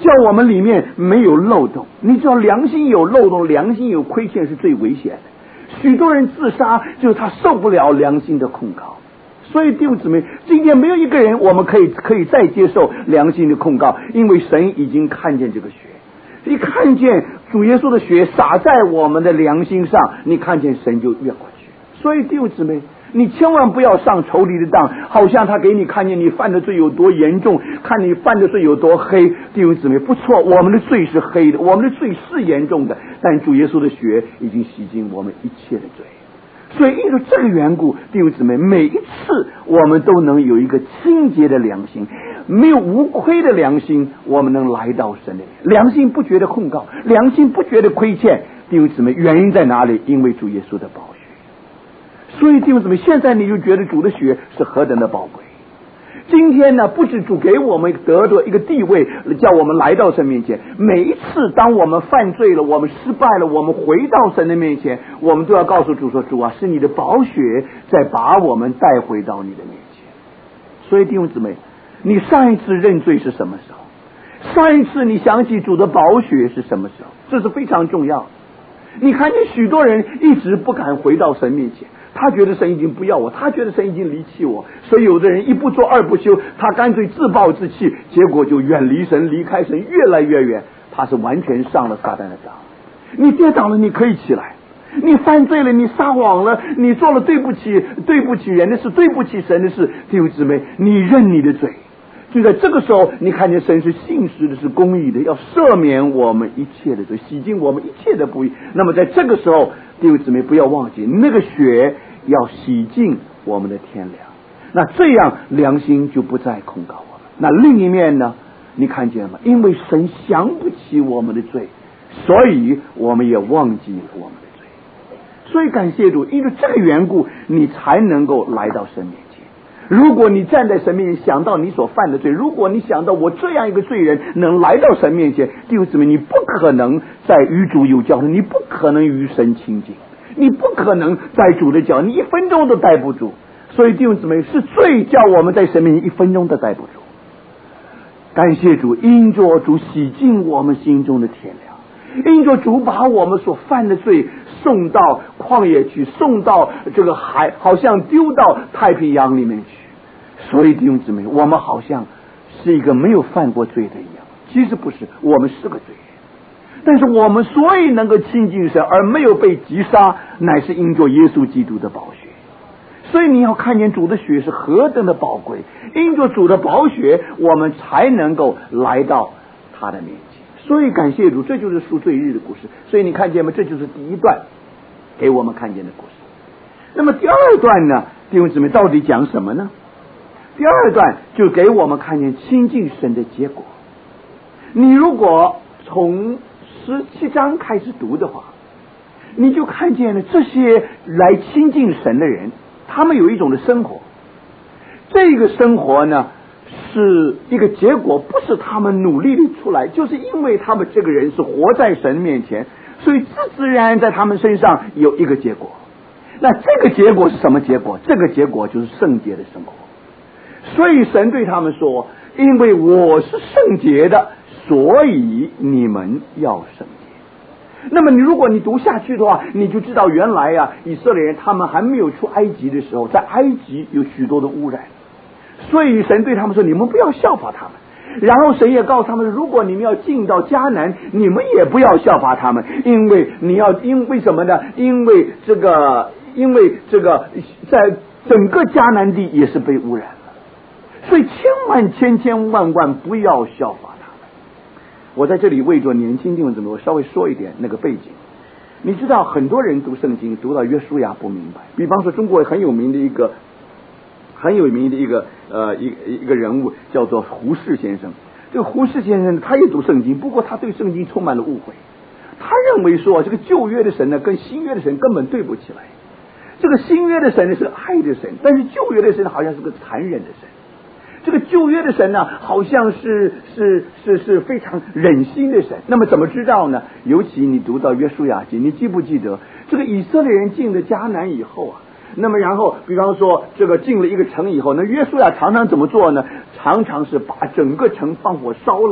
叫我们里面没有漏洞。你知道良心有漏洞，良心有亏欠是最危险的。许多人自杀就是他受不了良心的控告。所以弟兄姊妹，今天没有一个人我们可以再接受良心的控告，因为神已经看见这个血，一看见主耶稣的血洒在我们的良心上，你看见神就越过去。所以弟兄姊妹，你千万不要上仇敌的当，好像他给你看见你犯的罪有多严重，看你犯的罪有多黑。弟兄姊妹，不错，我们的罪是黑的，我们的罪是严重的，但主耶稣的血已经洗净我们一切的罪。所以因为这个缘故，弟兄姊妹，每一次我们都能有一个清洁的良心，没有无亏的良心，我们能来到神的面。良心不觉得控告，良心不觉得亏欠。弟兄姊妹，原因在哪里？因为主耶稣的宝血。所以弟兄姊妹，现在你就觉得主的血是何等的宝贵。今天呢，不止主给我们得到一个地位，叫我们来到神面前。每一次当我们犯罪了，我们失败了，我们回到神的面前，我们都要告诉主说：主啊，是你的宝血在把我们带回到你的面前。所以弟兄姊妹，你上一次认罪是什么时候？上一次你想起主的宝血是什么时候？这是非常重要的。你看见许多人一直不敢回到神面前，他觉得神已经不要我，他觉得神已经离弃我，所以有的人一不做二不休，他干脆自暴自弃，结果就远离神，离开神越来越远，他是完全上了撒旦的当。你跌倒了，你可以起来；你犯罪了，你撒谎了，你做了对不起人的事，对不起神的事，弟兄姊妹，你认你的罪。就在这个时候，你看见神是信实的，是公义的，要赦免我们一切的罪，洗净我们一切的不义。那么在这个时候，弟兄姊妹不要忘记，那个血要洗净我们的天良，那这样良心就不再控告我们。那另一面呢，你看见吗？因为神想不起我们的罪，所以我们也忘记我们的罪。所以感谢主，因为这个缘故，你才能够来到神面前。如果你站在神面前想到你所犯的罪，如果你想到我这样一个罪人能来到神面前，弟兄姊妹，你不可能在与主有交通，你不可能与神亲近，你不可能在主的脚，你一分钟都待不住。所以弟兄姊妹，是罪叫我们在神面前一分钟都待不住。感谢主，因着主洗净我们心中的天良，因着主把我们所犯的罪送到旷野去，送到这个海，好像丢到太平洋里面去。所以弟兄姊妹，我们好像是一个没有犯过罪的一样，其实不是，我们是个罪人。但是我们所以能够亲近神而没有被击杀，乃是因着耶稣基督的宝血。所以你要看见主的血是何等的宝贵，因着主的宝血，我们才能够来到他的面前。所以感谢主，这就是赎罪日的故事。所以你看见吗？这就是第一段给我们看见的故事。那么第二段呢，弟兄姊妹，到底讲什么呢？第二段就给我们看见亲近神的结果。你如果从17章开始读的话，你就看见了这些来亲近神的人，他们有一种的生活。这个生活呢，是一个结果，不是他们努力的出来，就是因为他们这个人是活在神面前，所以自自然然在他们身上有一个结果。那这个结果是什么结果？这个结果就是圣洁的生活。所以神对他们说，因为我是圣洁的，所以你们要圣洁。那么如果你读下去的话，你就知道原来以色列人他们还没有出埃及的时候，在埃及有许多的污染，所以神对他们说，你们不要效法他们。然后神也告诉他们，如果你们要进到迦南，你们也不要效法他们，因为什么呢？因为这个在整个迦南地也是被污染了，所以千万不要效法他们。我在这里为着年轻弟兄姊妹，我稍微说一点那个背景。你知道很多人读圣经读到约书亚不明白，比方说中国很有名的一个人物叫做胡适先生。这个胡适先生他也读圣经，不过他对圣经充满了误会。他认为说这个旧约的神呢跟新约的神根本对不起来，这个新约的神呢是爱的神，但是旧约的神好像是个残忍的神。这个旧约的神呢好像是非常忍心的神。那么怎么知道呢？尤其你读到约书亚记，你记不记得这个以色列人进了迦南以后那么然后比方说这个进了一个城以后，那约书亚常常怎么做呢？常常是把整个城放火烧了，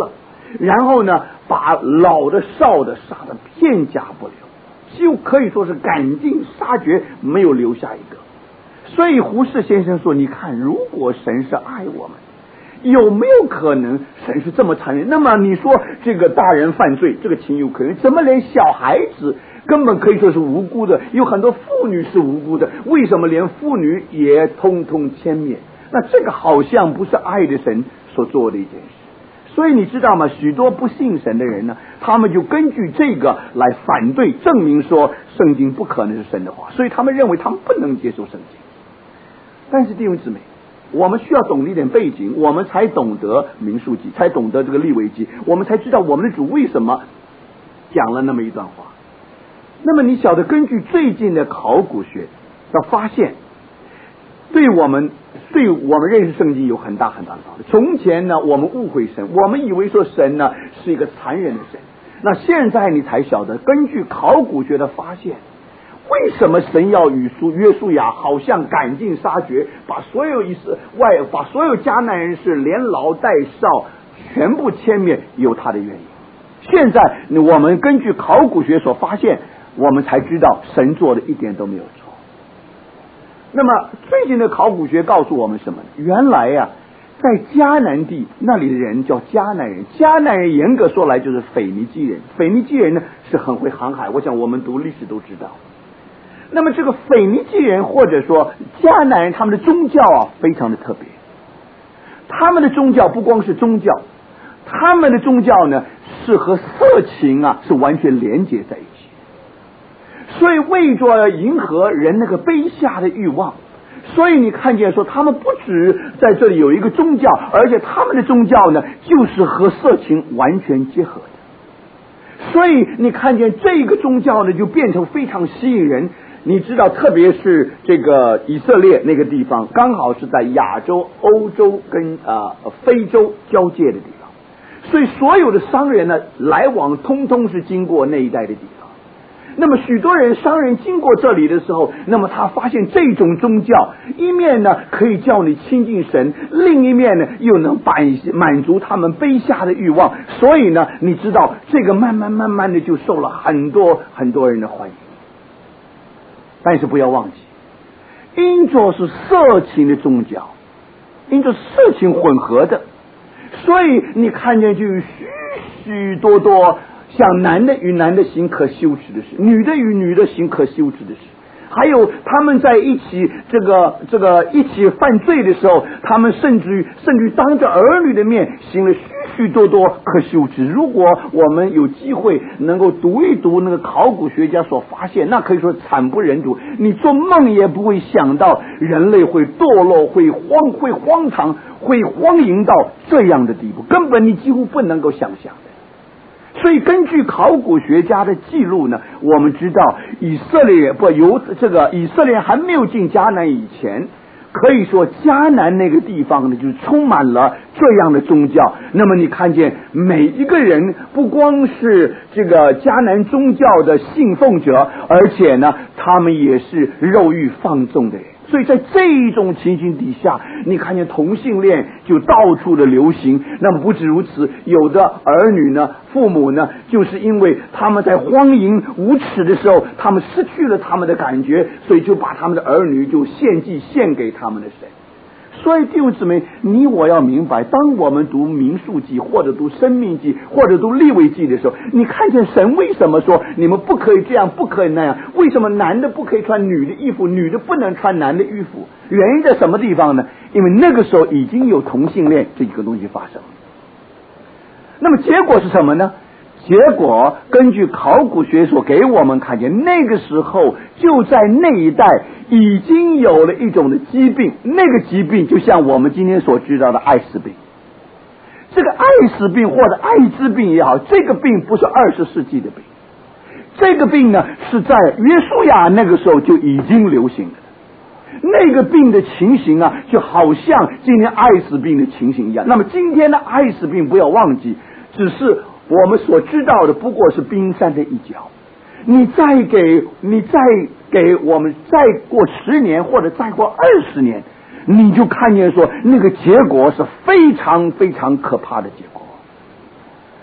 然后呢，把老的少的杀得片甲不留，就可以说是赶尽杀绝，没有留下一个。所以胡适先生说，你看，如果神是爱我们，有没有可能神是这么残忍？那么你说这个大人犯罪，这个情有可原，怎么连小孩子根本可以说是无辜的，有很多妇女是无辜的，为什么连妇女也通通歼灭？那这个好像不是爱的神所做的一件事。所以你知道吗？许多不信神的人呢，他们就根据这个来反对，证明说圣经不可能是神的话，所以他们认为他们不能接受圣经。但是弟兄姊妹，我们需要懂得一点背景，我们才懂得民数记，才懂得这个利未记，我们才知道我们的主为什么讲了那么一段话。那么你晓得，根据最近的考古学的发现，对我们认识圣经有很大很大的帮助。从前呢，我们误会神，我们以为说神呢是一个残忍的神。那现在你才晓得，根据考古学的发现，为什么神要约书亚好像赶尽杀绝，把所有迦南人是连老带少全部歼灭，有他的原因。现在我们根据考古学所发现，我们才知道神做的一点都没有错。那么最近的考古学告诉我们什么呢？原来呀，在迦南地那里的人叫迦南人，迦南人严格说来就是腓尼基人。腓尼基人呢是很会航海，我想我们读历史都知道。那么这个腓尼基人或者说迦南人，他们的宗教非常的特别。他们的宗教不光是宗教，他们的宗教呢是和色情是完全连接在一起。所以为着迎合人那个卑下的欲望，所以你看见说他们不止在这里有一个宗教，而且他们的宗教呢就是和色情完全结合的。所以你看见这个宗教呢就变成非常吸引人。你知道，特别是这个以色列那个地方，刚好是在亚洲、欧洲跟非洲交界的地方，所以所有的商人呢来往通通是经过那一带的地方。那么许多商人经过这里的时候，那么他发现这种宗教一面呢可以叫你亲近神，另一面呢又能满足他们卑下的欲望，所以呢你知道这个慢慢的就受了很多很多人的欢迎。但是不要忘记，因着是色情的宗教，因着色情混合的，所以你看见就有许多像男的与男的行可羞耻的事，女的与女的行可羞耻的事，还有他们在一起这个一起犯罪的时候，他们甚至于当着儿女的面行了许多可羞耻。如果我们有机会能够读一读那个考古学家所发现，那可以说惨不忍睹，你做梦也不会想到人类会堕落，会荒唐，会荒淫到这样的地步，根本你几乎不能够想象的。所以根据考古学家的记录呢，我们知道以色列人还没有进迦南以前，可以说迦南那个地方呢就充满了这样的宗教。那么你看见每一个人不光是这个迦南宗教的信奉者，而且呢他们也是肉欲放纵的人。所以在这种情形底下，你看见同性恋就到处的流行。那么不止如此，有的儿女呢，父母呢，就是因为他们在荒淫无耻的时候，他们失去了他们的感觉，所以就把他们的儿女就献给他们的神。所以弟兄姊妹，你我要明白，当我们读民数记或者读申命记或者读利未记的时候，你看见神为什么说你们不可以这样，不可以那样？为什么男的不可以穿女的衣服，女的不能穿男的衣服？原因在什么地方呢？因为那个时候已经有同性恋这一个东西发生。那么结果是什么呢？结果根据考古学所给我们看见，那个时候就在那一带已经有了一种的疾病，那个疾病就像我们今天所知道的艾滋病。这个艾滋病或者艾滋病也好，这个病不是20世纪的病，这个病呢是在约书亚那个时候就已经流行了。那个病的情形就好像今天艾滋病的情形一样。那么今天的艾滋病不要忘记，只是我们所知道的不过是冰山的一角。你再给我们再过10年或者再过20年，你就看见说那个结果是非常非常可怕的结果。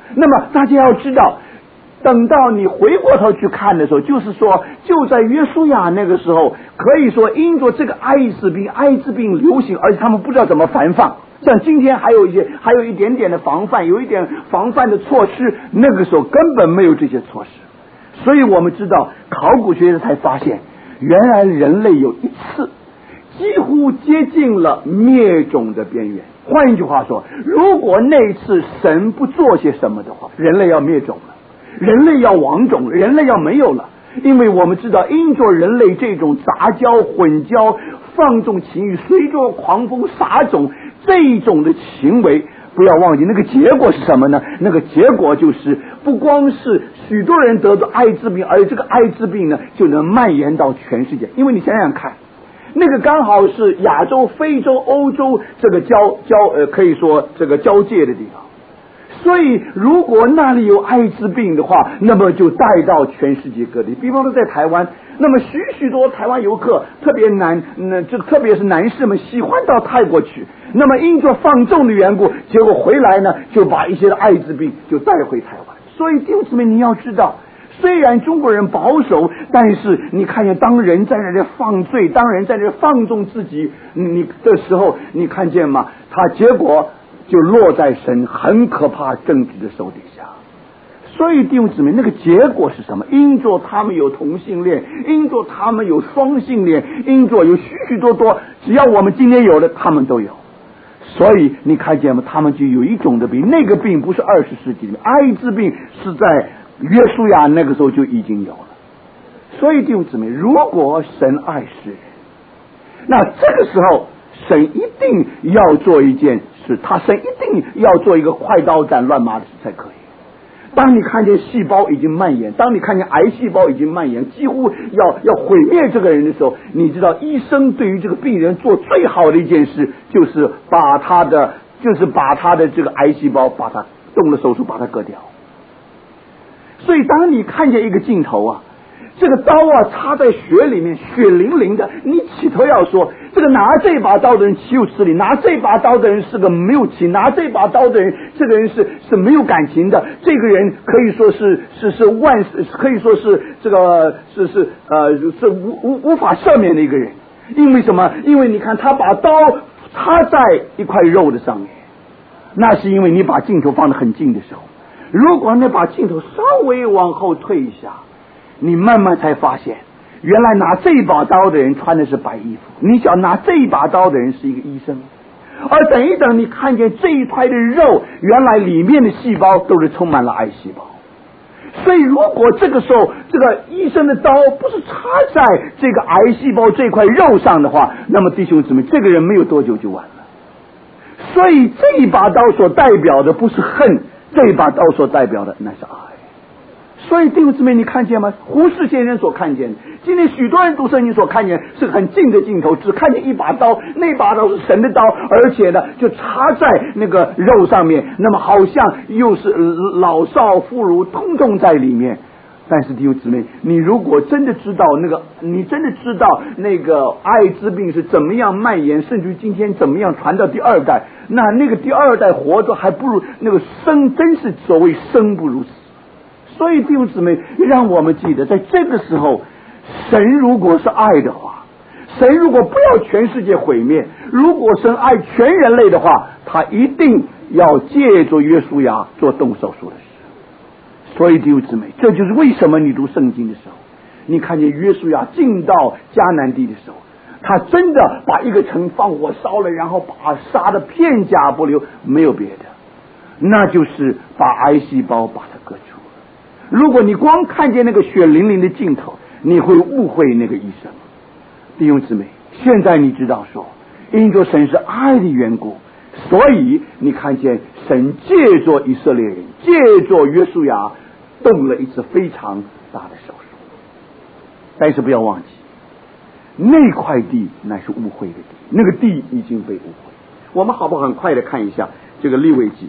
那么大家要知道，等到你回过头去看的时候，就是说就在约书亚那个时候，可以说因着这个艾滋病流行，而且他们不知道怎么防范，像今天还有一点点的防范，有一点防范的措施，那个时候根本没有这些措施。所以我们知道考古学家才发现，原来人类有一次几乎接近了灭种的边缘。换一句话说，如果那次神不做些什么的话，人类要灭种了，人类要亡种，人类要没有了。因为我们知道因着人类这种杂交混交放纵情欲随着狂风撒种这种的行为，不要忘记那个结果是什么呢？那个结果就是不光是许多人得到艾滋病，而这个艾滋病呢就能蔓延到全世界。因为你想想看，那个刚好是亚洲、非洲、欧洲这个可以说这个交界的地方，所以如果那里有艾滋病的话，那么就带到全世界各地。比方说在台湾，那么许多台湾游客，特别是男士们喜欢到泰国去，那么因着放纵的缘故，结果回来呢就把一些的艾滋病就带回台湾。所以弟兄姊妹，你要知道，虽然中国人保守，但是你看见当人在那里放罪，当人在那里放纵自己你的时候，你看见吗？他结果就落在神很可怕政治的手底下。所以弟兄姊妹，那个结果是什么？因着他们有同性恋，因着他们有双性恋，因着有许多，只要我们今天有的他们都有。所以你看见吗？他们就有一种的病，那个病不是20世纪的，艾滋病是在约书亚那个时候就已经有了。所以弟兄姊妹，如果神爱世人，那这个时候神一定要做一件事，神一定要做一个快刀斩乱麻的事才可以。当你看见细胞已经蔓延，当你看见癌细胞已经蔓延，几乎要毁灭这个人的时候，你知道医生对于这个病人做最好的一件事，就是把他的这个癌细胞把它动了手术把它割掉。所以当你看见一个镜头啊，这个刀啊插在血里面，血淋淋的，你起头要说，这个拿这把刀的人岂有此理，拿这把刀的人是个没有情，拿这把刀的人，这个人是没有感情的，这个人可以说是可以说是这个是无法赦免的一个人。因为什么？因为你看他把刀插在一块肉的上面，那是因为你把镜头放得很近的时候，如果你把镜头稍微往后退一下，你慢慢才发现，原来拿这把刀的人穿的是白衣服，你想拿这把刀的人是一个医生。而等一等，你看见这一块的肉，原来里面的细胞都是充满了癌细胞。所以如果这个时候这个医生的刀不是插在这个癌细胞这块肉上的话，那么弟兄姊妹，这个人没有多久就完了。所以这一把刀所代表的不是恨，这一把刀所代表的那是爱。所以弟兄姊妹，你看见吗？胡适先生所看见的，今天许多人读圣经所看见是很近的镜头，只看见一把刀，那把刀是神的刀，而且呢就插在那个肉上面，那么好像又是老少妇孺通通在里面。但是弟兄姊妹，你如果真的知道你真的知道那个艾滋病是怎么样蔓延，甚至于今天怎么样传到第二代，那个第二代活着还不如那个生，真是所谓生不如死。所以弟兄姊妹，让我们记得，在这个时候，神如果是爱的话，神如果不要全世界毁灭，如果神爱全人类的话，他一定要借着约书亚做动手术的事。所以弟兄姊妹，这就是为什么你读圣经的时候，你看见约书亚进到迦南地的时候，他真的把一个城放火烧了，然后把他杀得片甲不留，没有别的，那就是把癌细胞把它割除。如果你光看见那个血淋淋的镜头，你会误会那个医生。弟兄姊妹，现在你知道说，因着神是爱的缘故，所以你看见神借着以色列人，借着约书亚动了一次非常大的手术。但是不要忘记，那块地乃是污秽的地，那个地已经被污秽。我们好不好很快的看一下这个利未记，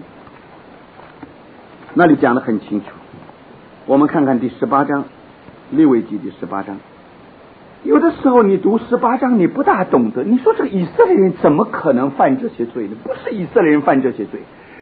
那里讲得很清楚。我们看看第18章，利未记第18章。有的时候你读18章你不大懂得，你说这个以色列人怎么可能犯这些罪呢？不是以色列人犯这些罪，